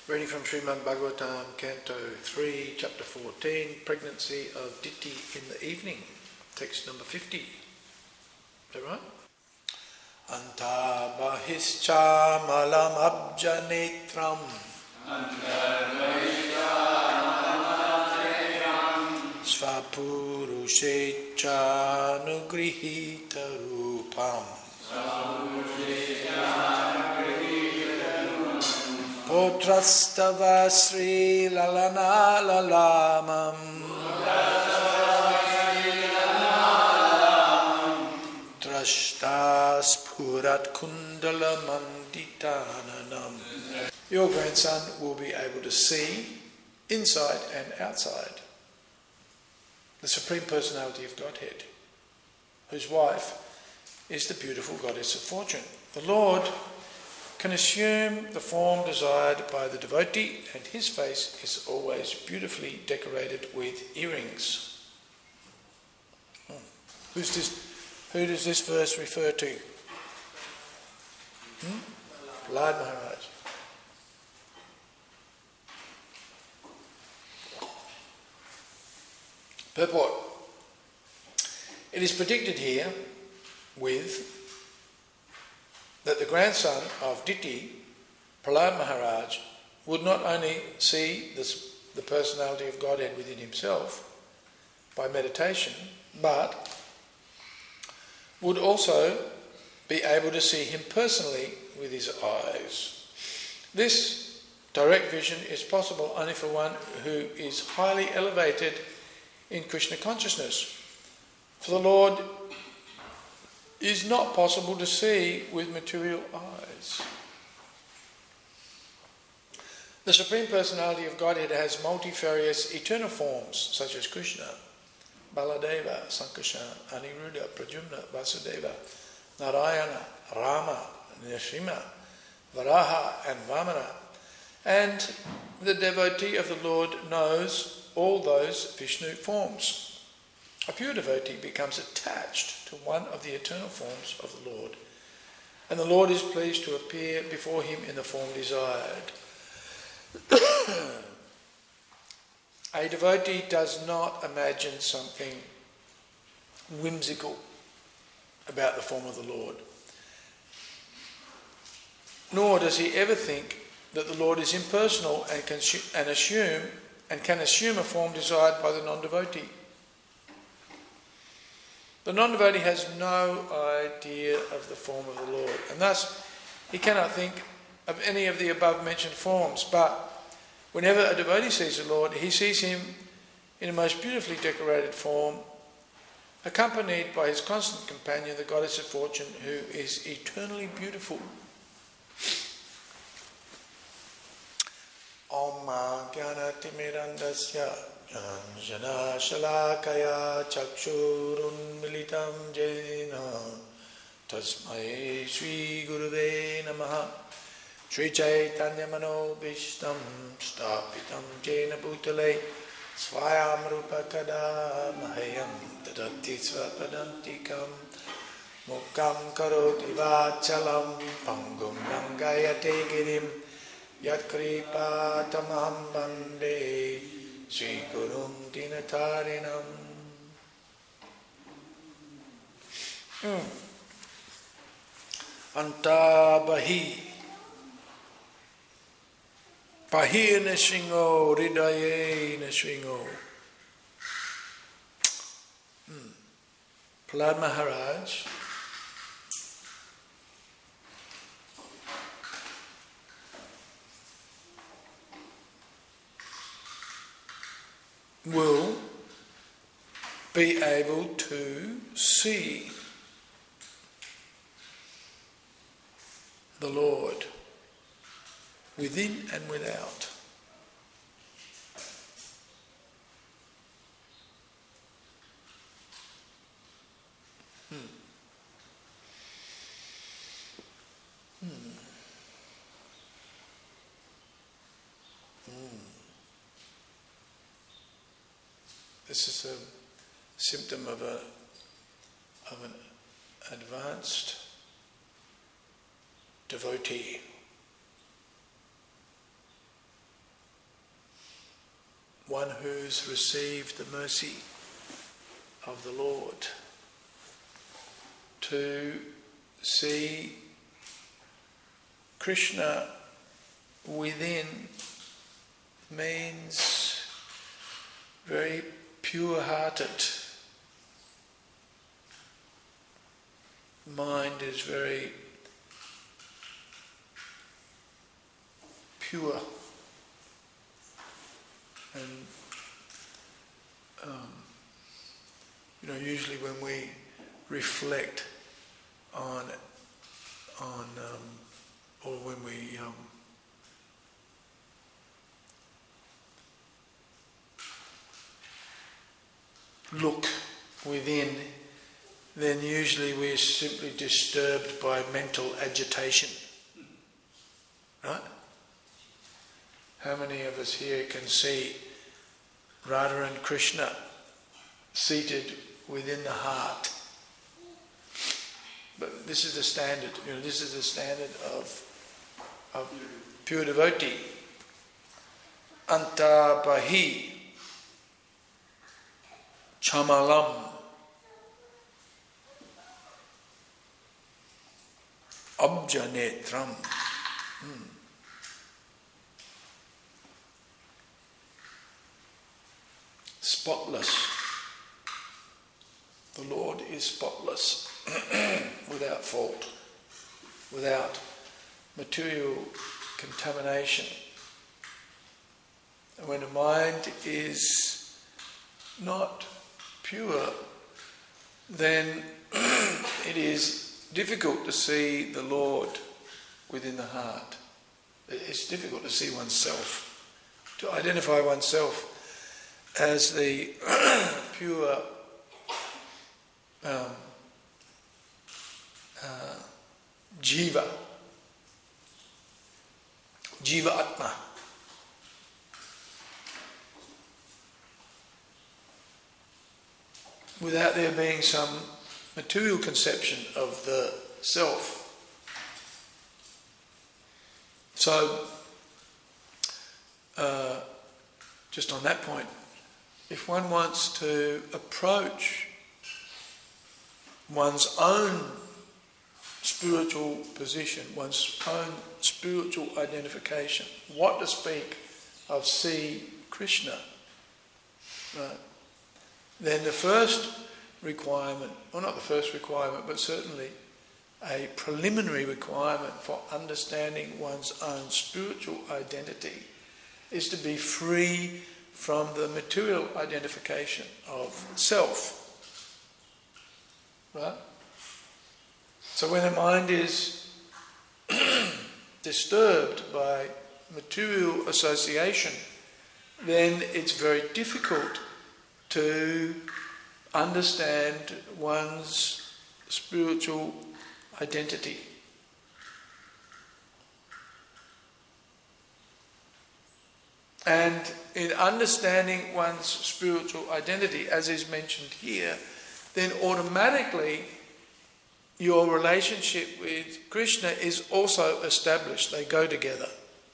Reading from Srimad Bhagavatam, Canto 3, Chapter 14, Pregnancy of Diti in the Evening, text number 50. Is that right? Anta bahischa malam abja netram Svapurushecha nugrihita rupam Potrastava Sri Lalana Lalamam Drashtas Purat Kundala Manditananam. Your grandson will be able to see inside and outside the Supreme Personality of Godhead, whose wife is the beautiful goddess of fortune. The Lord can assume the form desired by the devotee, and his face is always beautifully decorated with earrings. Who does this verse refer to? Prahlad Maharaj. Purport. It is predicted here that the grandson of Diti, Prahlad Maharaj, would not only see the personality of Godhead within himself by meditation, but would also be able to see him personally with his eyes. This direct vision is possible only for one who is highly elevated in Krishna consciousness. For the Lord is not possible to see with material eyes. The Supreme Personality of Godhead has multifarious eternal forms such as Krishna, Baladeva, Sankarsana, Aniruddha, Pradyumna, Vasudeva, Narayana, Rama, Nrsimha, Varaha and Vamana. And the devotee of the Lord knows all those Vishnu forms. A pure devotee becomes attached to one of the eternal forms of the Lord, and the Lord is pleased to appear before him in the form desired. A devotee does not imagine something whimsical about the form of the Lord, nor does he ever think that the Lord is impersonal and can assume a form desired by the non-devotee. The non-devotee has no idea of the form of the Lord, and thus he cannot think of any of the above-mentioned forms. But whenever a devotee sees the Lord, he sees him in a most beautifully decorated form, accompanied by his constant companion, the goddess of fortune, who is eternally beautiful. Om Jnana-timirandasya Jnana Shalakaya Chakshurun Militam Jena Tasmai Sri Guruve Namaha Sri Chaitanya Mano Vishtam Stapitam Jena Bhutale Swayam Rupa Kada Mahayam Tadati Svapadantikam Mukam Karoti Vachalam Pangum Nangayate Girim Yat Kripa Tamaham Bande Sri Gurum Dinatarinam. Anta Bahi Bahi Neshingo Ridaye Neshingo. Prahlad Maharaj will be able to see the Lord within and without. This is a symptom of an advanced devotee. one who's received the mercy of the Lord. To see Krishna within means very pure-hearted. Mind is very pure. And usually when we reflect on or when we look within, then usually we're simply disturbed by mental agitation. Right? How many of us here can see Radha and Krishna seated within the heart? But this is the standard, this is the standard of pure devotee. Anta bahi chamalam abjanetram. Spotless. The Lord is spotless, without fault, without material contamination. And when the mind is not pure, then it is difficult to see the Lord within the heart. It's difficult to see oneself, to identify oneself as the pure jiva atma. Without there being some material conception of the self. So, just on that point, if one wants to approach one's own spiritual position, one's own spiritual identification, what to speak of see Krishna, right? Then the first requirement, or not the first requirement, but certainly a preliminary requirement for understanding one's own spiritual identity is to be free from the material identification of self. Right? So when the mind is disturbed by material association, then it's very difficult to understand one's spiritual identity. And in understanding one's spiritual identity, as is mentioned here, then automatically your relationship with Krishna is also established. They go together.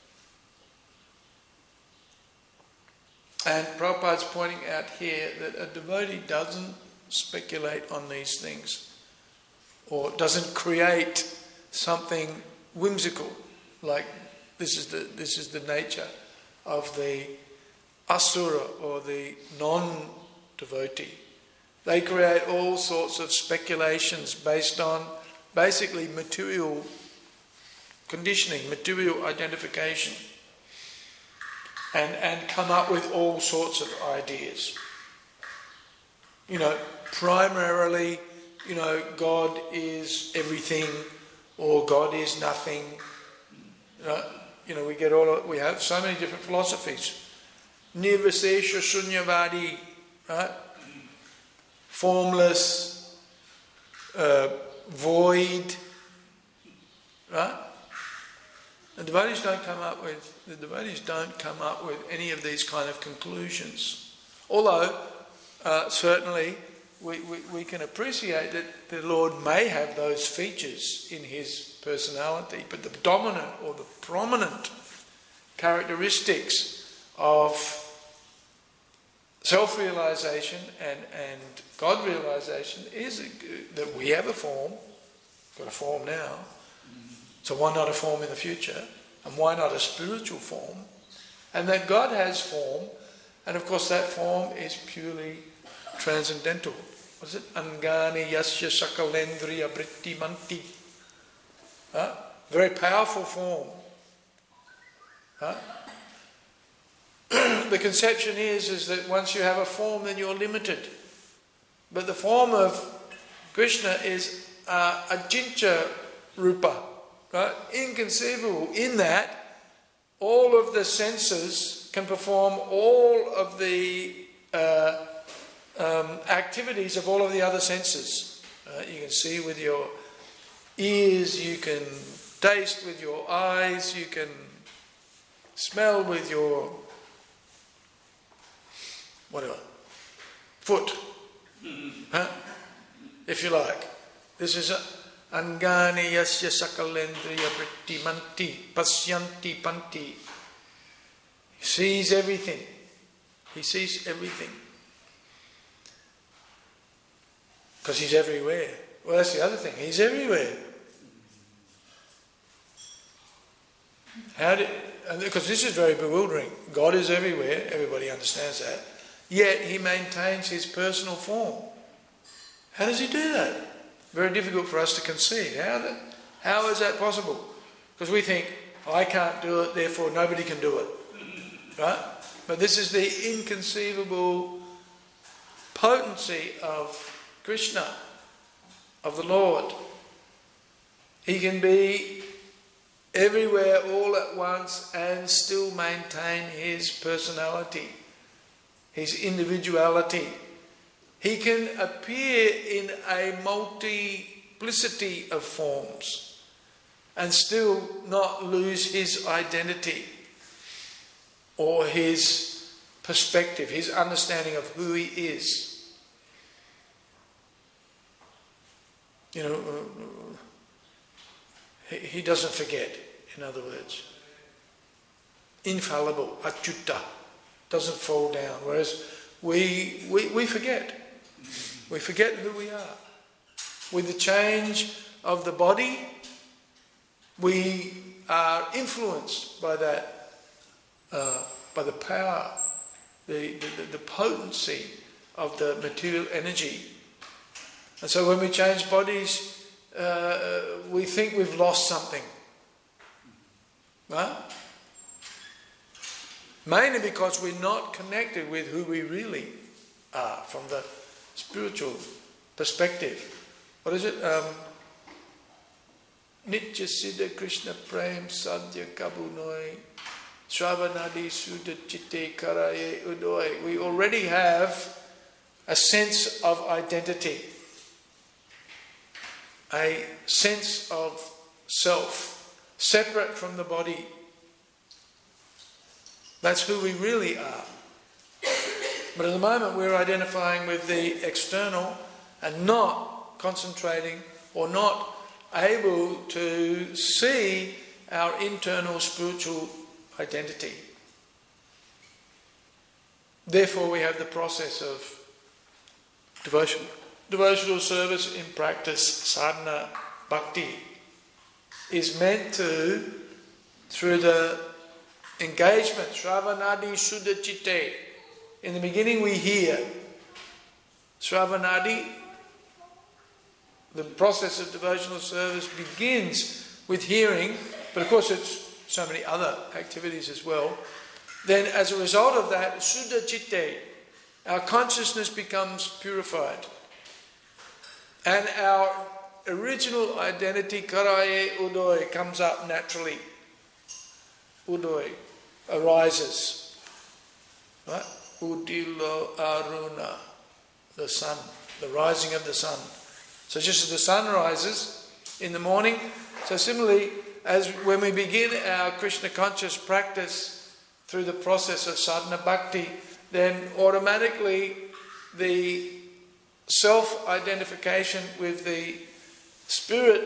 And Prabhupada's pointing out here that a devotee doesn't speculate on these things, or doesn't create something whimsical, like this is the nature of the asura or the non-devotee. They create all sorts of speculations based on basically material conditioning, material identification, and come up with all sorts of ideas. Primarily, God is everything, or God is nothing. We have so many different philosophies. Nirvisesha Shunyavadi, right? Formless, void, right? The devotees don't come up with any of these kind of conclusions. Although certainly we can appreciate that the Lord may have those features in his personality, but the dominant or the prominent characteristics of self-realization and God-realization is that we have a form, got a form now, so why not a form in the future? And why not a spiritual form? And that God has form, and of course that form is purely transcendental. What is it? Angani yasya sakalendriya vritti manti. Very powerful form. The conception is that once you have a form, then you're limited. But the form of Krishna is ajincha rupa, right? Inconceivable, in that all of the senses can perform all of the activities of all of the other senses. You can see with your ears, you can taste with your eyes, you can smell with your whatever, foot, if you like. This is angani yasya sakalendriya vritti manti pasyanti panti. He sees everything. He sees everything. Because he's everywhere. Well, that's the other thing. He's everywhere. Because this is very bewildering. God is everywhere. Everybody understands that. Yet he maintains his personal form. How does he do that? Very difficult for us to conceive. How is that possible? Because we think, I can't do it, therefore nobody can do it. Right? But this is the inconceivable potency of Krishna, of the Lord. He can be everywhere all at once and still maintain his personality, his individuality. He can appear in a multiplicity of forms and still not lose his identity or his perspective, his understanding of who he is. You know, he doesn't forget, in other words. Infallible, achyuta, doesn't fall down. Whereas we forget. We forget who we are. With the change of the body, we are influenced by that, by the power, the potency of the material energy. And so when we change bodies, we think we've lost something. Right? Mainly because we're not connected with who we really are from the spiritual perspective. What is it? Nitya Siddha Krishna Prem Sadhya Kabunoi Shravanadi Sudha Chitte Karaye Udoi. We already have a sense of identity, a sense of self, separate from the body. That's who we really are. But at the moment we're identifying with the external and not concentrating or not able to see our internal spiritual identity. Therefore we have the process of devotional service in practice, sadhana, bhakti, is meant to, through the engagement, Shravanadi Shuddha Chitte. In the beginning we hear. Shravanadi, the process of devotional service begins with hearing, but of course it's so many other activities as well. Then as a result of that, Shuddha Chitte, our consciousness becomes purified. And our original identity, Karaye Udoi, comes up naturally. Udoi arises. Right? Udilo Aruna, the sun, the rising of the sun. So just as the sun rises in the morning, so similarly, as when we begin our Krishna conscious practice through the process of sadhana bhakti, then automatically the self-identification with the spirit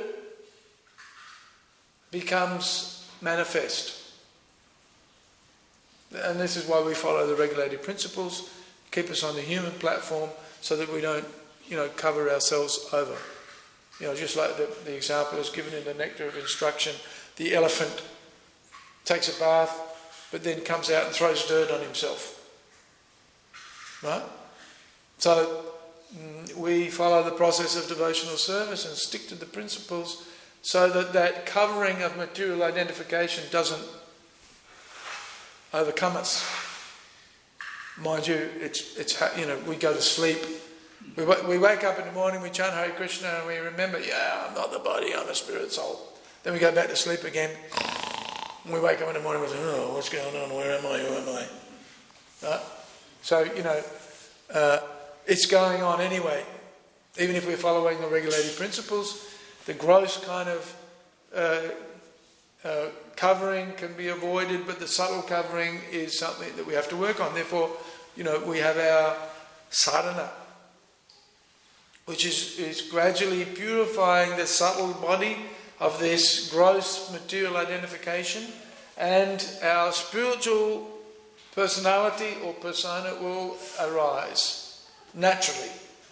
becomes manifest. And this is why we follow the regulated principles. keep us on the human platform so that we don't, cover ourselves over. Just like the example is given in the Nectar of Instruction, the elephant takes a bath, but then comes out and throws dirt on himself. Right? So we follow the process of devotional service and stick to the principles so that covering of material identification doesn't overcome us. Mind you, we go to sleep. We wake up in the morning, we chant Hare Krishna, and we remember, I'm not the body, I'm a spirit soul. Then we go back to sleep again. And we wake up in the morning and we say, what's going on? Where am I? Who am I? Right? So, it's going on anyway. Even if we're following the regulated principles, the gross kind of covering can be avoided, but the subtle covering is something that we have to work on. Therefore, we have our sadhana, which is gradually purifying the subtle body of this gross material identification, and our spiritual personality or persona will arise naturally.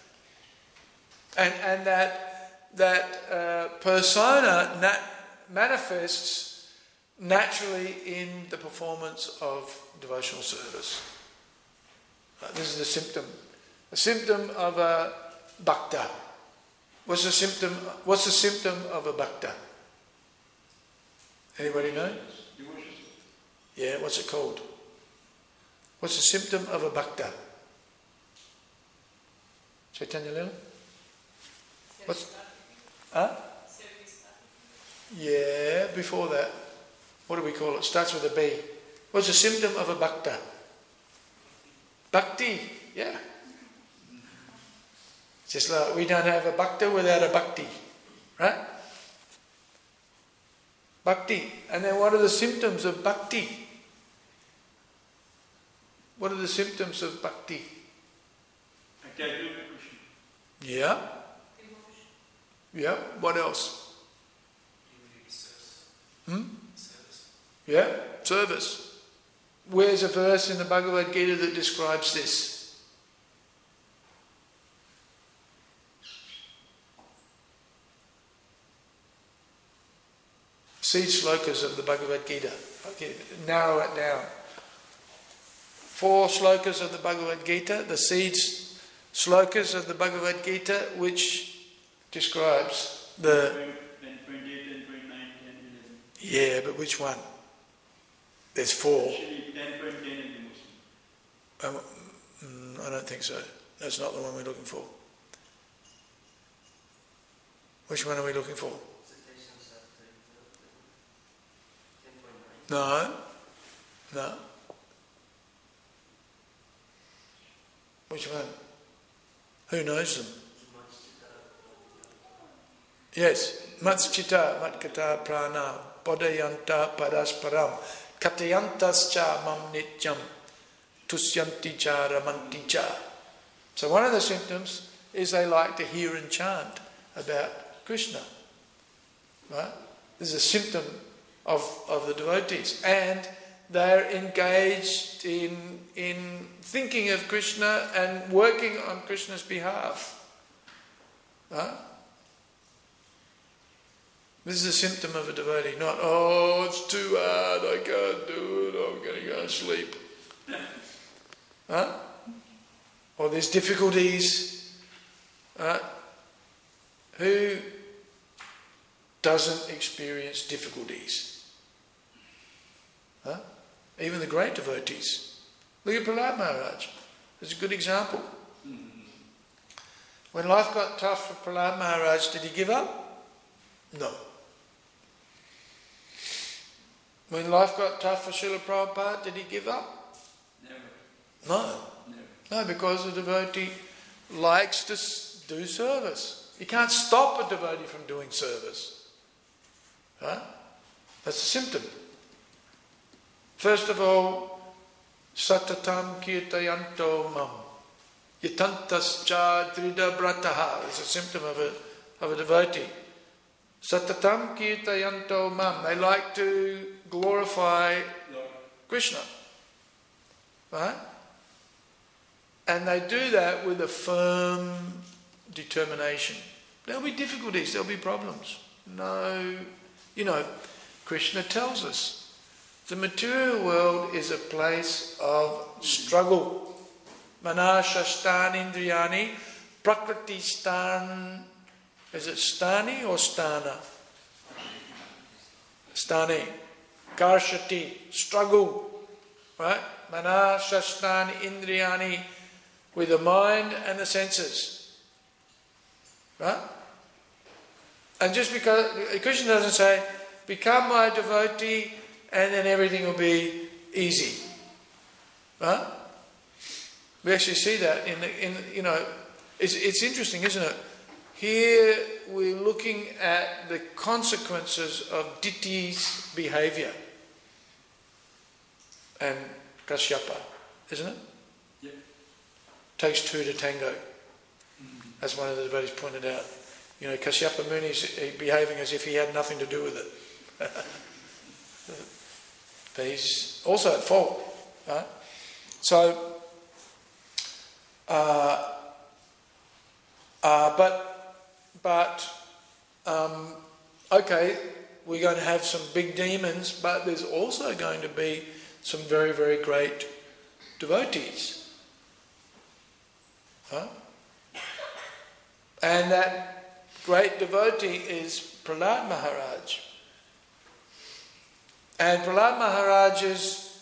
And that persona manifests naturally in the performance of devotional service. This is the symptom. A symptom of a bhakta. What's the symptom of a bhakta? Anybody know? Yeah, what's it called? What's the symptom of a bhakta? Chaitanya Lila? What's? Huh? Yeah, before that. What do we call it? Starts with a B. What's the symptom of a bhakta? Bhakti, yeah. Just like we don't have a bhakta without a bhakti, right? Bhakti. And then what are the symptoms of bhakti? What are the symptoms of bhakti? Yeah. Yeah. What else? Yeah. Service. Where's a verse in the Bhagavad Gita that describes this? Seed slokas of the Bhagavad Gita. Okay, narrow it down. 4 slokas of the Bhagavad Gita, the seeds slokas of the Bhagavad Gita, which describes the... 10, 28, 10, 29, 10, 11. Yeah, but which one? There's 4. Actually, 10.10 is the most. I don't think so. That's not the one we're looking for. Which one are we looking for? No. Which one? Who knows them? Yes. Matschita, Matkata, Prana, Bodhayanta, Parasparam, Katayantascha Mam Nityam, Tusyanti Cha Ramanti Cha. So one of the symptoms is they like to hear and chant about Krishna. Right? This is a symptom of the devotees. And they're engaged in thinking of Krishna and working on Krishna's behalf. Right? This is a symptom of a devotee, not, it's too hard, I can't do it, I'm going to go and sleep. Huh? Or there's difficulties. Who doesn't experience difficulties? Huh? Even the great devotees. Look at Prahlad Maharaj. It's a good example. When life got tough for Prahlad Maharaj, did he give up? No. When life got tough for Srila Prabhupada, did he give up? Never. No. Never. No, because the devotee likes to do service. You can't stop a devotee from doing service. Right? That's a symptom. First of all, satatam kirtayanto mam. Yatantascha drida brataha is a symptom of a devotee. Satatam kirtayanto mam. They like to glorify Krishna. Right? And they do that with a firm determination. There'll be difficulties, there'll be problems. No, Krishna tells us the material world is a place of struggle. Manashastan indriyani prakriti stan. Is it stani or stana? Stani. Karshati. Struggle. Right? Manashastan indriyani. With the mind and the senses. Right? And just because Krishna doesn't say, become my devotee and then everything will be easy. Right? We actually see that it's interesting, isn't it? Here we're looking at the consequences of Ditti's behaviour and Kashyapa, isn't it? Yeah. Takes two to tango. As one of the devotees pointed out. Kashyapa Muni is behaving as if he had nothing to do with it. But he's also at fault. Right? So, okay, we're going to have some big demons, but there's also going to be some very, very great devotees. Huh? And that great devotee is Prahlad Maharaj. And Prahlad Maharaj is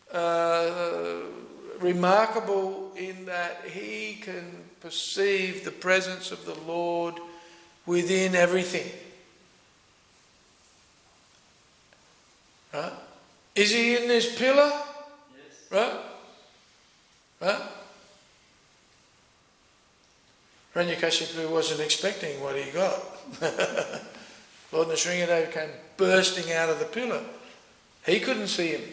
remarkable in that he can perceive the presence of the Lord within everything. Right? Is he in this pillar? Yes. Right? Right? Hiranyakashipu wasn't expecting what he got. Lord Nrsimhadev came bursting out of the pillar. He couldn't see him.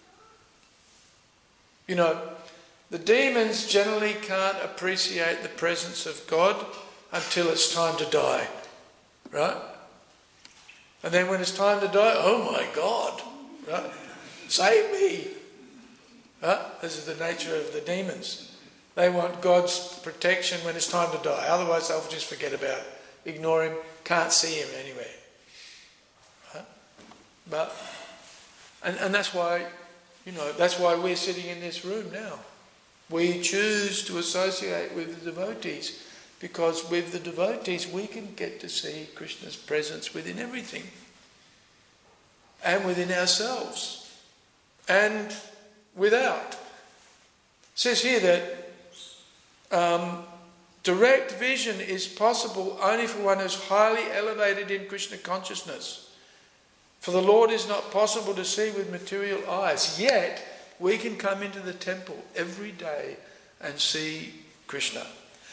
The demons generally can't appreciate the presence of God until it's time to die. Right? And then when it's time to die, oh my God, right? Save me. Right? This is the nature of the demons. They want God's protection when it's time to die. Otherwise they'll just forget about it. Ignore him. Can't see him anywhere. Right? But, and that's why, that's why we're sitting in this room now. We choose to associate with the devotees because with the devotees we can get to see Krishna's presence within everything. And within ourselves. And without. It says here that direct vision is possible only for one who's highly elevated in Krishna consciousness. For the Lord is not possible to see with material eyes. Yet, we can come into the temple every day and see Krishna.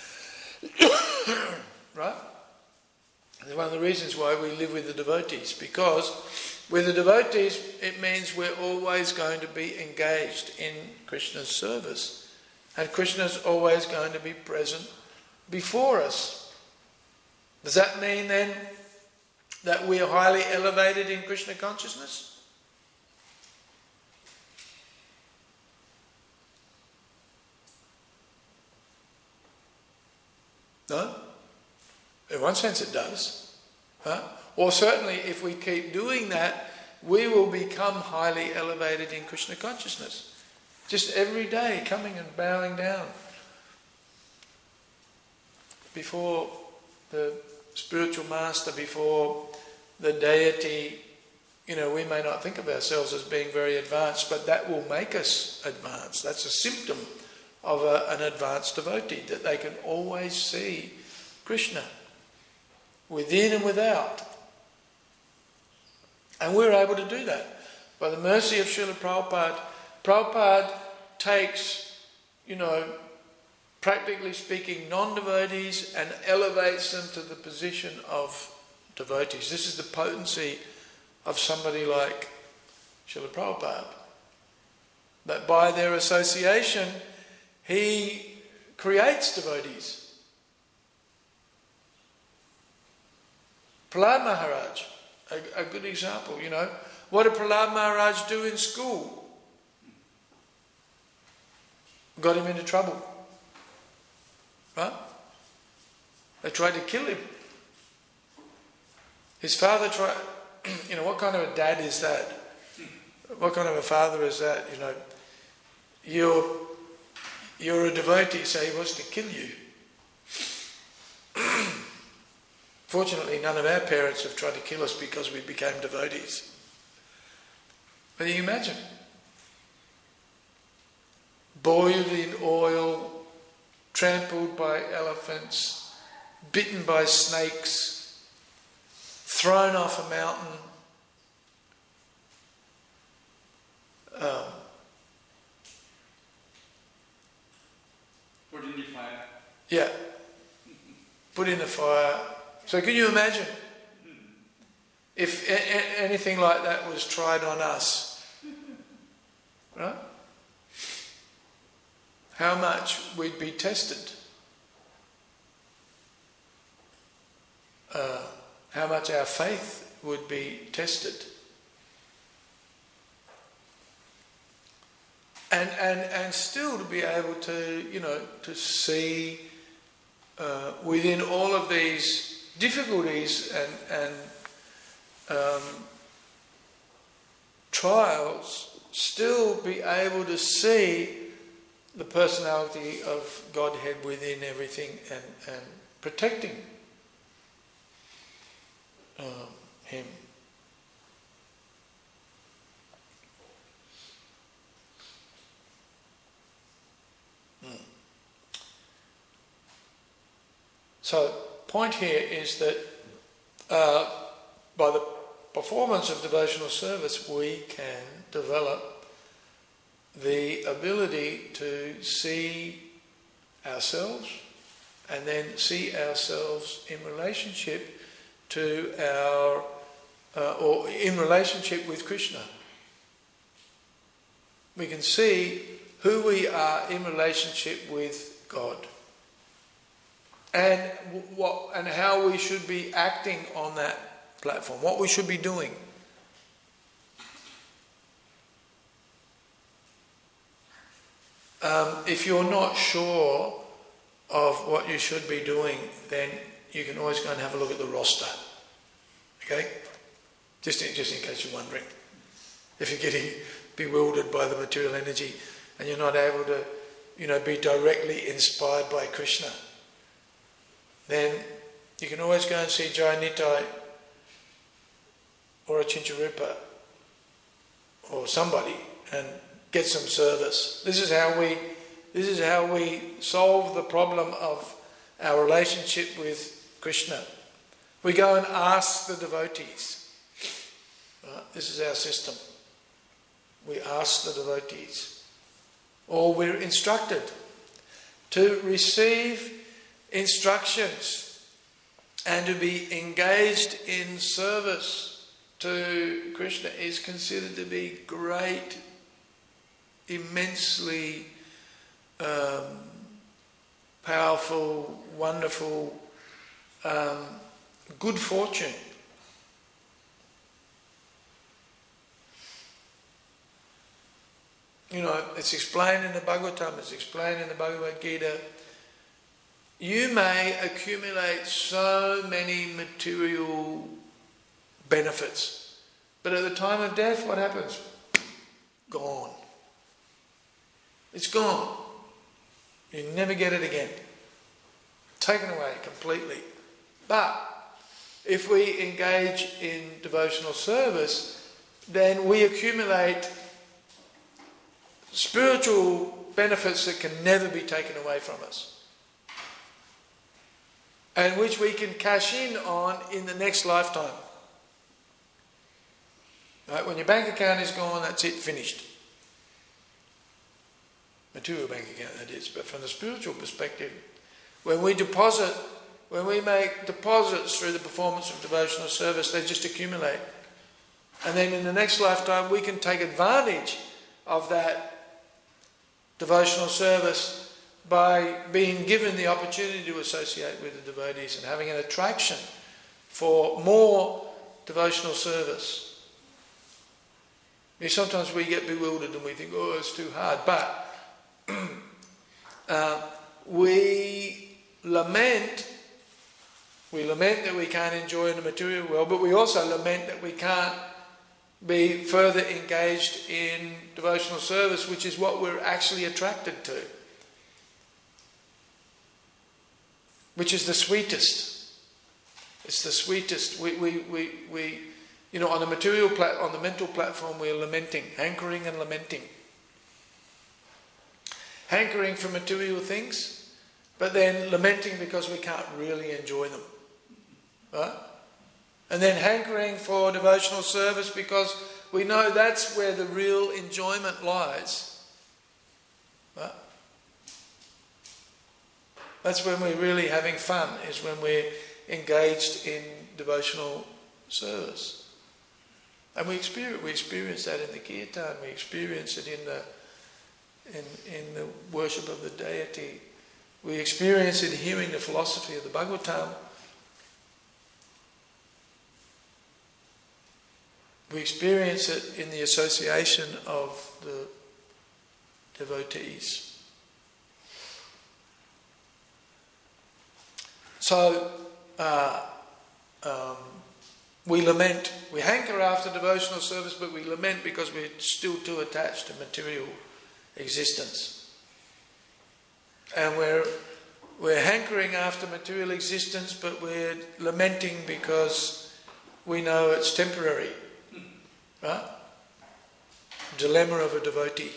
Right? It's one of the reasons why we live with the devotees. Because with the devotees, it means we're always going to be engaged in Krishna's service. And Krishna's always going to be present before us. Does that mean then that we are highly elevated in Krishna consciousness? No? In one sense it does. Huh? Or certainly if we keep doing that, we will become highly elevated in Krishna consciousness. Just every day coming and bowing down before the spiritual master, before the deity. We may not think of ourselves as being very advanced, but that will make us advanced. That's a symptom of an advanced devotee, that they can always see Krishna within and without. And we're able to do that by the mercy of Srila Prabhupada. Prabhupada takes, practically speaking, non-devotees and elevates them to the position of devotees. This is the potency of somebody like Srila Prabhupada. That by their association, he creates devotees. Prahlad Maharaj, a good example, What did Prahlad Maharaj do in school? Got him into trouble. Right? They tried to kill him. His father tried, what kind of a dad is that? What kind of a father is that? You're a devotee, so he wants to kill you. Fortunately, none of our parents have tried to kill us because we became devotees. But you can imagine. Boiled in oil, trampled by elephants, bitten by snakes, thrown off a mountain. Put in the fire. Yeah. Put in the fire. So can you imagine if anything like that was tried on us? Right? How much we'd be tested. How much our faith would be tested. And still to be able to, to see within all of these difficulties and trials, still be able to see the personality of Godhead within everything and protecting Him. So, point here is that by the performance of devotional service, we can develop the ability to see ourselves and then see ourselves in relationship to or in relationship with Krishna. We can see who we are in relationship with God. And how we should be acting on that platform, what we should be doing. If you're not sure of what you should be doing, then you can always go and have a look at the roster. Okay? Just in case you're wondering. If you're getting bewildered by the material energy and you're not able to, be directly inspired by Krishna, then you can always go and see Jai Nitai or a Chincharupa or somebody and get some service. This is how we solve the problem of our relationship with Krishna. We go and ask the devotees. This is our system. We ask the devotees. Or we're instructed to receive instructions and to be engaged in service to Krishna is considered to be great, immensely powerful, wonderful, good fortune. It's explained in the Bhagavatam, it's explained in the Bhagavad Gita. You may accumulate so many material benefits, but at the time of death, what happens? Gone. It's gone. You never get it again. Taken away completely. But if we engage in devotional service, then we accumulate spiritual benefits that can never be taken away from us, and which we can cash in on in the next lifetime. Right? When your bank account is gone, that's it, finished. Material bank account, that is. But from the spiritual perspective, when we make deposits through the performance of devotional service, they just accumulate. And then in the next lifetime, we can take advantage of that devotional service by being given the opportunity to associate with the devotees and having an attraction for more devotional service. Sometimes we get bewildered and we think, oh, it's too hard. But we lament. We lament that we can't enjoy in the material world, but we also lament that we can't be further engaged in devotional service, which is what we're actually attracted to, which is the sweetest. It's the sweetest. We on the on the mental platform, we're lamenting, hankering and lamenting. Hankering for material things, but then lamenting because we can't really enjoy them. Right? And then hankering for devotional service because we know that's where the real enjoyment lies. Right? That's when we're really having fun, is when we're engaged in devotional service. And we experience that in the kirtan, we experience it in the worship of the deity. We experience it hearing the philosophy of the Bhagavatam. We experience it in the association of the devotees. So, we lament. We hanker after devotional service, but we lament because we're still too attached to material existence. And we're hankering after material existence, but we're lamenting because we know it's temporary. Right? Dilemma of a devotee.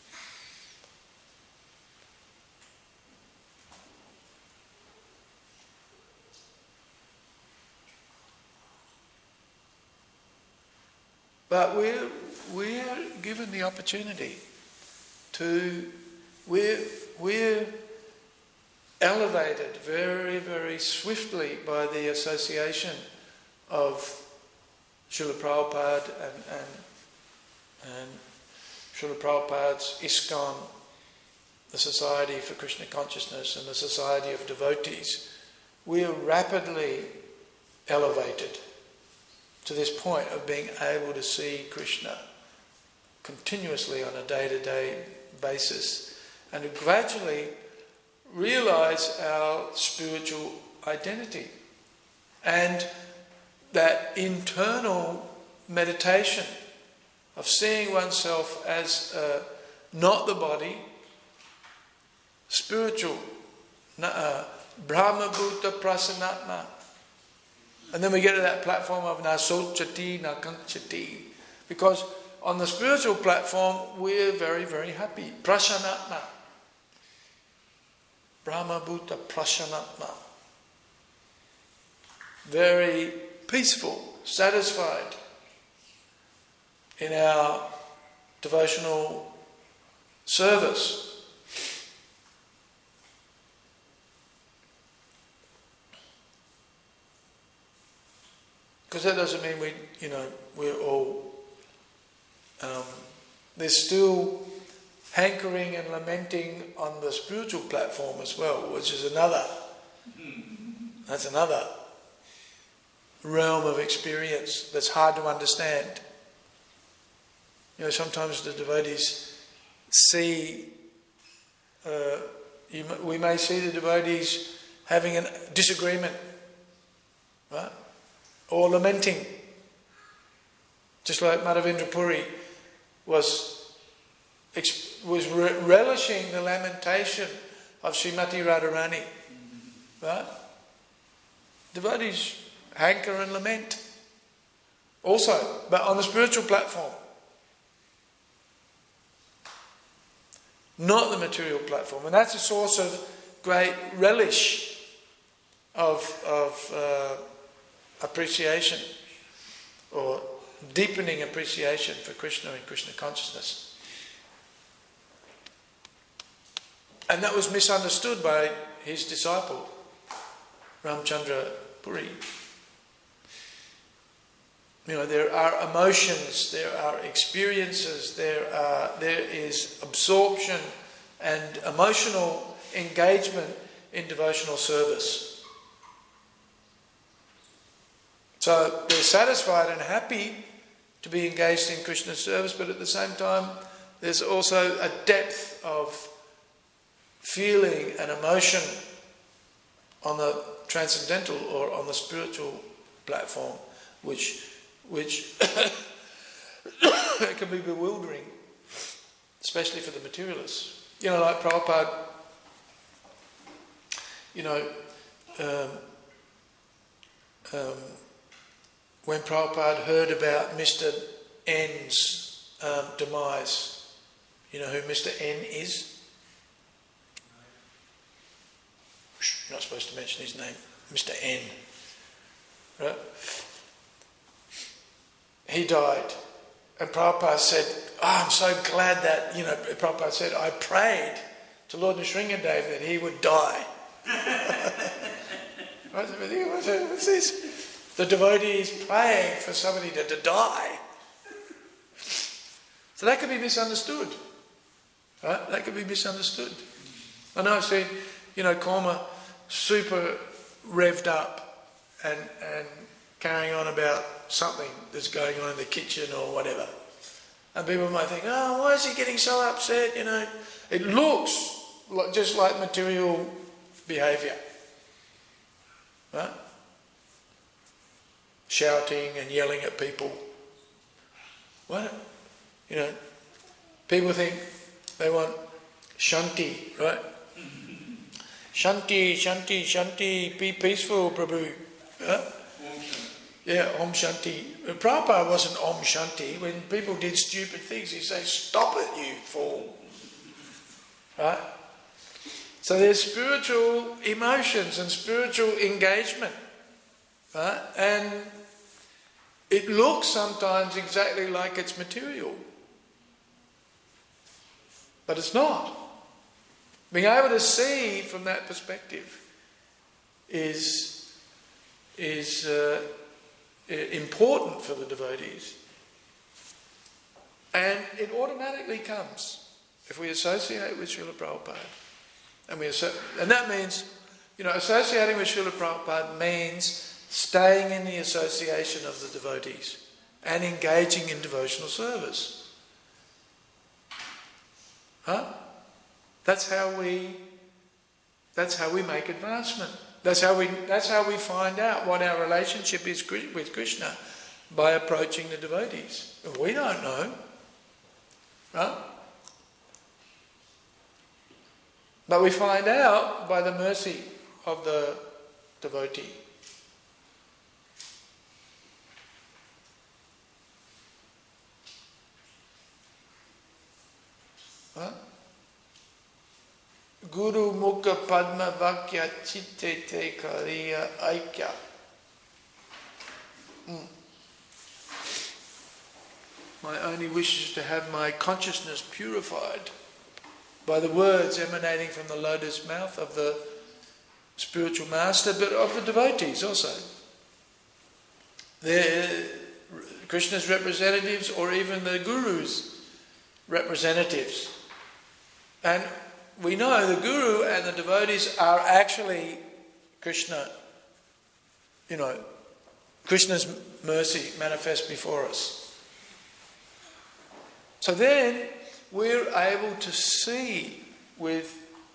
But we're given the opportunity to, we're elevated very, very swiftly by the association of Srila Prabhupada and Srila Prabhupada's ISKCON, the Society for Krishna Consciousness, and the Society of Devotees. We are rapidly elevated to this point of being able to see Krishna continuously on a day-to-day basis and to gradually realise our spiritual identity. And that internal meditation of seeing oneself as not the body, spiritual, Brahma Bhuta Prasanatma. And then we get to that platform of na sochati, na kanchati. Because on the spiritual platform, we're very, very happy. Prasanatma. Brahma Bhuta Prasanatma. Very peaceful, satisfied in our devotional service. Because that doesn't mean we're all. There's still hankering and lamenting on the spiritual platform as well, which is that's another realm of experience that's hard to understand. Sometimes the devotees see, we may see the devotees having a disagreement, right? Or lamenting. Just like Madhavendra Puri was relishing the lamentation of Srimati Radharani. Right? Devotees hanker and lament also, but on the spiritual platform. Not the material platform. And that's a source of great relish of appreciation or deepening appreciation for Krishna and Krishna consciousness. And that was misunderstood by his disciple, Ramchandra Puri. There are emotions, there are experiences, there is absorption and emotional engagement in devotional service. So they're satisfied and happy to be engaged in Krishna's service, but at the same time there's also a depth of feeling and emotion on the transcendental or on the spiritual platform, which it can be bewildering, especially for the materialists. You know, like Prabhupada, you know, when Prabhupada heard about Mr. N's demise, you know who Mr. N is? You're not supposed to mention his name. Mr. N. Right? He died. And Prabhupada said, I'm so glad that, you know, Prabhupada said, I prayed to Lord Nrsingadev that he would die. Right? What's this? The devotee is praying for somebody to die. So that could be misunderstood. Right? That could be misunderstood. I know I've seen, you know, Korma super revved up and carrying on about something that's going on in the kitchen or whatever. And people might think, oh, why is he getting so upset, you know? It looks like, just like material behaviour. Right? Shouting and yelling at people. What? You know, people think they want shanti, right? Shanti, shanti, shanti, be peaceful, Prabhu. Huh? Yeah, Om Shanti. Prabhupada wasn't Om Shanti. When people did stupid things, he'd say, stop it, you fool. Right? So there's spiritual emotions and spiritual engagement. Right? And it looks sometimes exactly like it's material. But it's not. Being able to see from that perspective is important for the devotees. And it automatically comes if we associate with Srila Prabhupada. And that means, you know, associating with Srila Prabhupada means staying in the association of the devotees and engaging in devotional service. Huh? That's how we make advancement. That's how we find out what our relationship is with Krishna, by approaching the devotees. We don't know. Right? But we find out by the mercy of the devotee. Right? Guru Mukha Padma Vakya Chitte Te Kariya Aikya. My only wish is to have my consciousness purified by the words emanating from the lotus mouth of the spiritual master, but of the devotees also. They're Krishna's representatives, or even the Guru's representatives. And we know the Guru and the devotees are actually Krishna, you know, Krishna's mercy manifest before us. So then we're able to see with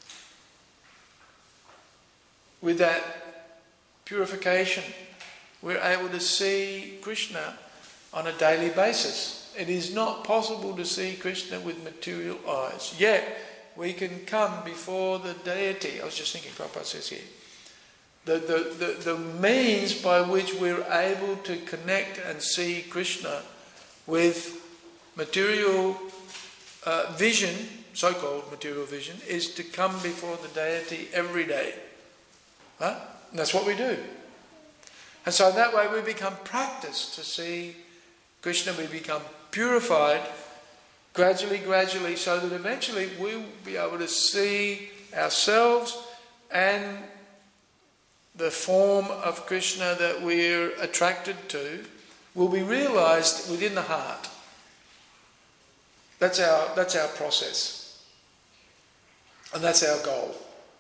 that purification, we're able to see Krishna on a daily basis. It is not possible to see Krishna with material eyes. Yet we can come before the deity. I was just thinking, Prabhupada says here, the means by which we're able to connect and see Krishna with material vision, so-called material vision, is to come before the deity every day. Huh? And that's what we do. And so in that way we become practiced to see Krishna, we become purified gradually, so that eventually we'll be able to see ourselves and the form of Krishna that we're attracted to will be realised within the heart. That's our process. And that's our goal.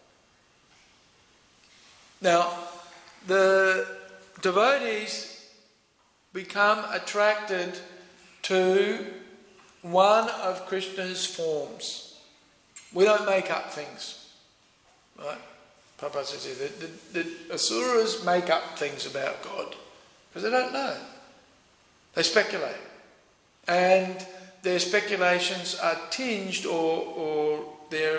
Now, the devotees become attracted to one of Krishna's forms. We don't make up things. Right? Prabhupada says here, the Asuras make up things about God because they don't know. They speculate. And their speculations are tinged or they're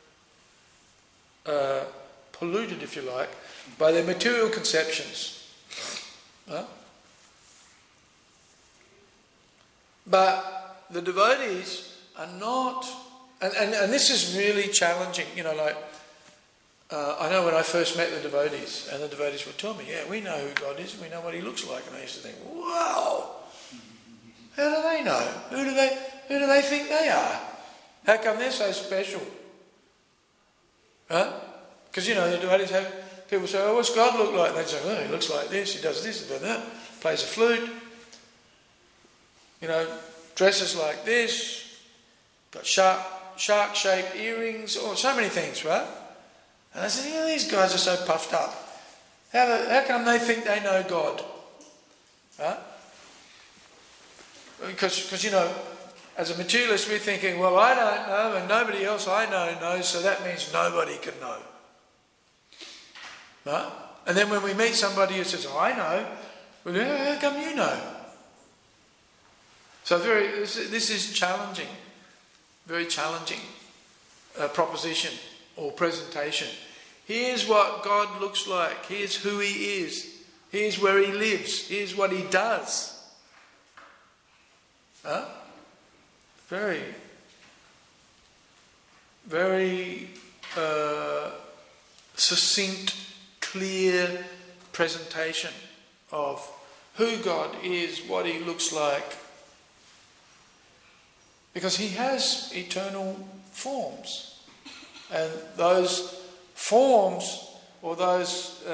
polluted, if you like, by their material conceptions. Huh? But the devotees are not, and this is really challenging, I know when I first met the devotees, and the devotees would tell me, yeah, we know who God is, we know what he looks like, and I used to think, wow, how do they know? Who do they think they are? How come they're so special? Huh? Because, the devotees have, people say, oh, what's God look like? And they say, oh, he looks like this, he does this, he does that, plays a flute, dresses like this, got shark-shaped earrings, or so many things, right? And I said, these guys are so puffed up. How come they think they know God? Right? Because as a materialist, we're thinking, well, I don't know, and nobody else I know knows, so that means nobody can know. Right? And then when we meet somebody who says, I know, well, how come you know? So this is challenging, very challenging proposition or presentation. Here's what God looks like. Here's who he is. Here's where he lives. Here's what he does. Huh? Very, very succinct, clear presentation of who God is, what he looks like. Because he has eternal forms. And those forms, or those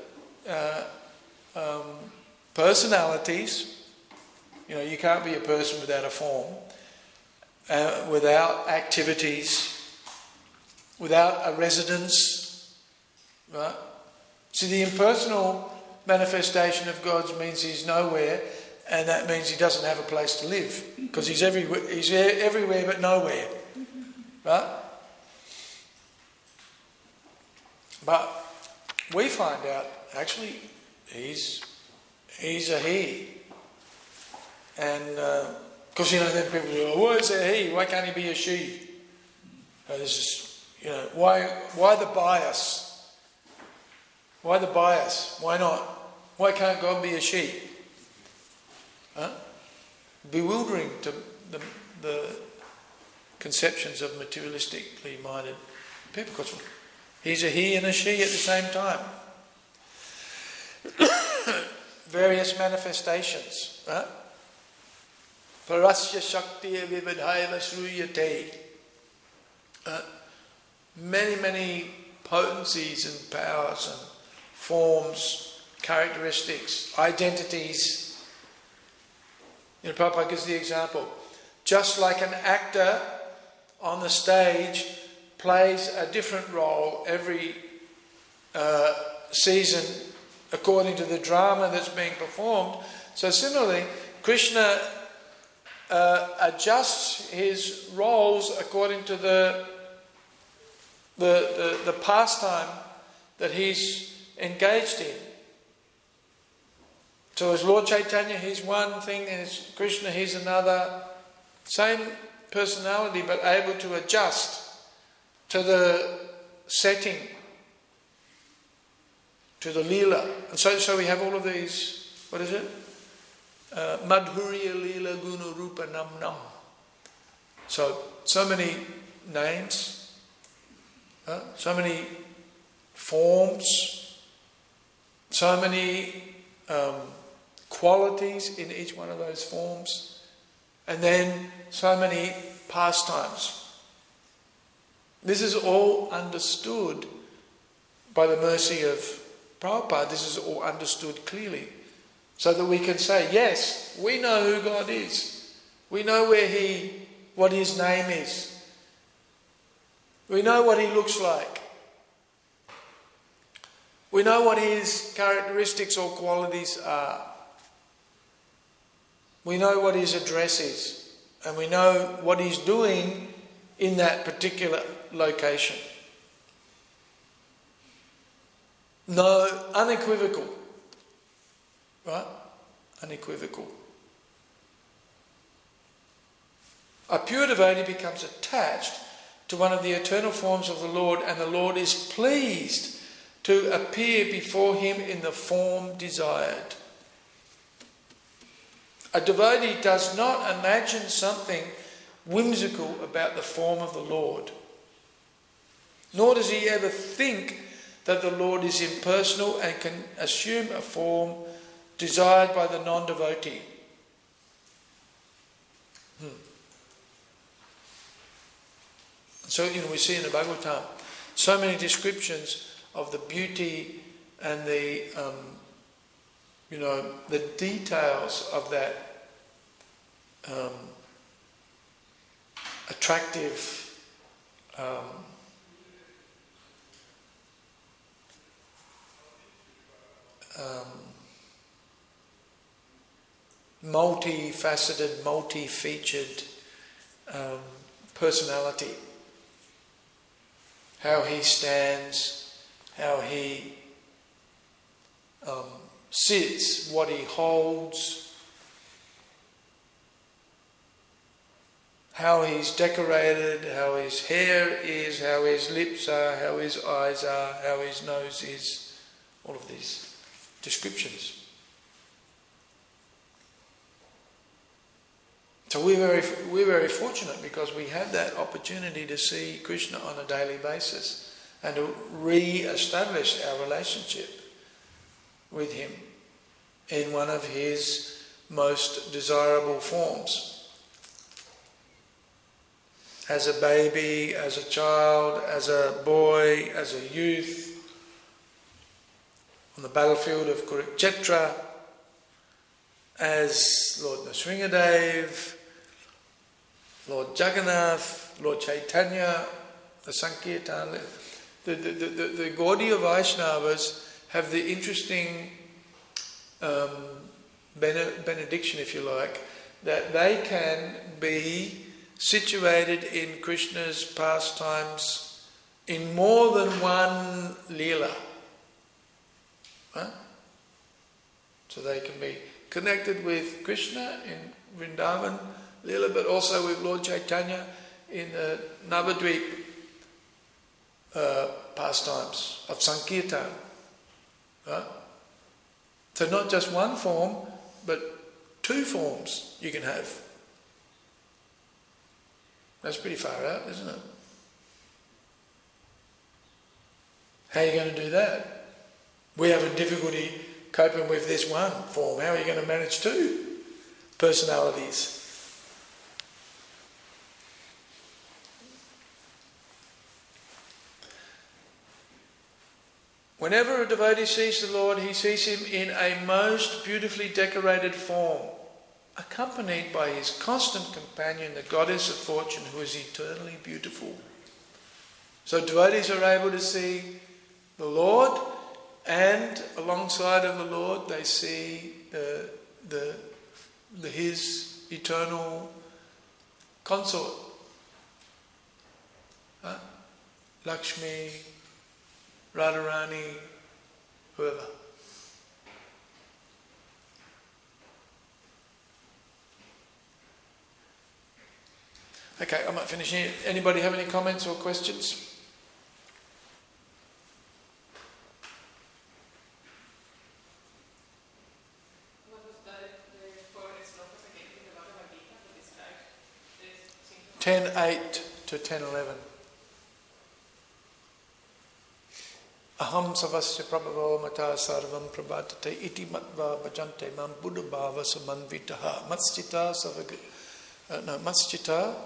personalities, you can't be a person without a form, without activities, without a residence. Right? See, the impersonal manifestation of God means he's nowhere, and that means he doesn't have a place to live, because he's everywhere but nowhere. Right? But we find out, actually, he's a he. And, because, then people go, oh, why is there a he? Why can't he be a she? This is, why the bias? Why the bias? Why not? Why can't God be a she? Huh? Bewildering to the conceptions of materialistically minded people, because he's a he and a she at the same time. Various manifestations. Right? Parasya Shaktiya Vivadhaiva Sruyate. Many potencies and powers and forms, characteristics, identities. Prabhupada gives the example. Just like an actor on the stage plays a different role every season according to the drama that's being performed, so similarly, Krishna adjusts his roles according to the pastime that he's engaged in. So as Lord Chaitanya, he's one thing, and as Krishna, he's another. Same personality, but able to adjust to the setting, to the Leela. And so we have all of these, what is it? Madhurya Leela Guna Rupa Nam Nam. So many names, so many forms, so many qualities in each one of those forms, and then so many pastimes. This is all understood by the mercy of Prabhupada. This is all understood clearly, so that we can say, yes, we know who God is. We know what his name is. We know what he looks like. We know what his characteristics or qualities are. We know what his address is. And we know what he's doing in that particular location. No, unequivocal. Right? Unequivocal. A pure devotee becomes attached to one of the eternal forms of the Lord, and the Lord is pleased to appear before him in the form desired. A devotee does not imagine something whimsical about the form of the Lord, nor does he ever think that the Lord is impersonal and can assume a form desired by the non-devotee. So, we see in the Bhagavatam so many descriptions of the beauty and the details of that attractive multifaceted, multi-featured personality. How he stands, how he sits, what he holds, how he's decorated, how his hair is, how his lips are, how his eyes are, how his nose is, all of these descriptions. So we're very fortunate because we have that opportunity to see Krishna on a daily basis and to re-establish our relationship with him in one of his most desirable forms. As a baby, as a child, as a boy, as a youth, on the battlefield of Kurukshetra, as Lord Nrsingadev, Lord Jagannath, Lord Chaitanya, the Sankirtan, the Gaudiya Vaishnavas have the interesting benediction, if you like, that they can be situated in Krishna's pastimes in more than one Leela. Right? So they can be connected with Krishna in Vrindavan Leela, but also with Lord Chaitanya in the Navadvip pastimes of Sankirtan. Right? So not just one form, but two forms you can have. That's pretty far out, isn't it? How are you going to do that? We have a difficulty coping with this one form. How are you going to manage two personalities? Whenever a devotee sees the Lord, he sees him in a most beautifully decorated form, accompanied by his constant companion, the goddess of fortune, who is eternally beautiful. So devotees are able to see the Lord, and alongside of the Lord they see his eternal consort, Lakshmi, Radharani, whoever. Okay, I might finish here. Anybody have any comments or questions? What was the 4 slokas again in the Bhagavad Gita that described this? 10:8 to 10:11. Aham savasya prabhavo mata sarvam prabhatate iti matva bhajante mam buddha bhava samanvitaha matschita matschita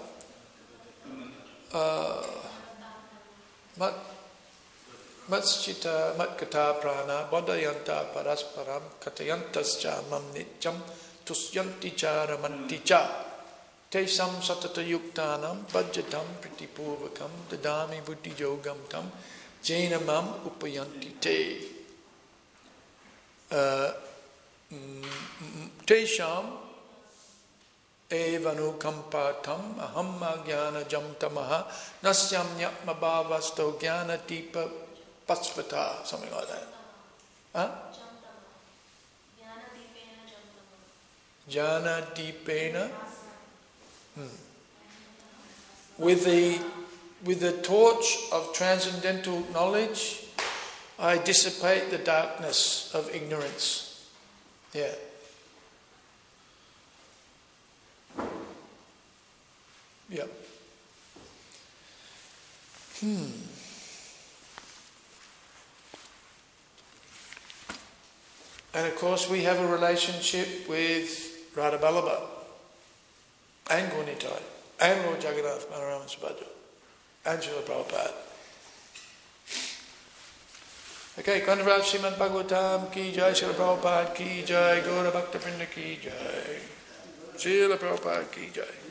matschita matkata prana bodhayanta parasparam katayantascha mam nityam tusyanti cha ramanti cha tesam satata yuktanam bhajyatam pritipurvakam dadami buddhi yogam tam Jaina mam upayanti te tesham evanukampatam aham jnana jam tamaha nasyam nyatma bhavasto jnana tipa paspata, something like that. Huh? Jnana Deepena. With the torch of transcendental knowledge, I dissipate the darkness of ignorance. Yeah. Yeah. And of course we have a relationship with Radha Vallabha and Gaura-Nitai and Lord Jagannath Maharaj Subhadra and Srila Prabhupada. Okay, Kandaraj Srimad Bhagavatam ki jai, Srila Prabhupada ki jai, Gaura Bhakta Vrinda ki jai, Srila Prabhupada ki jai.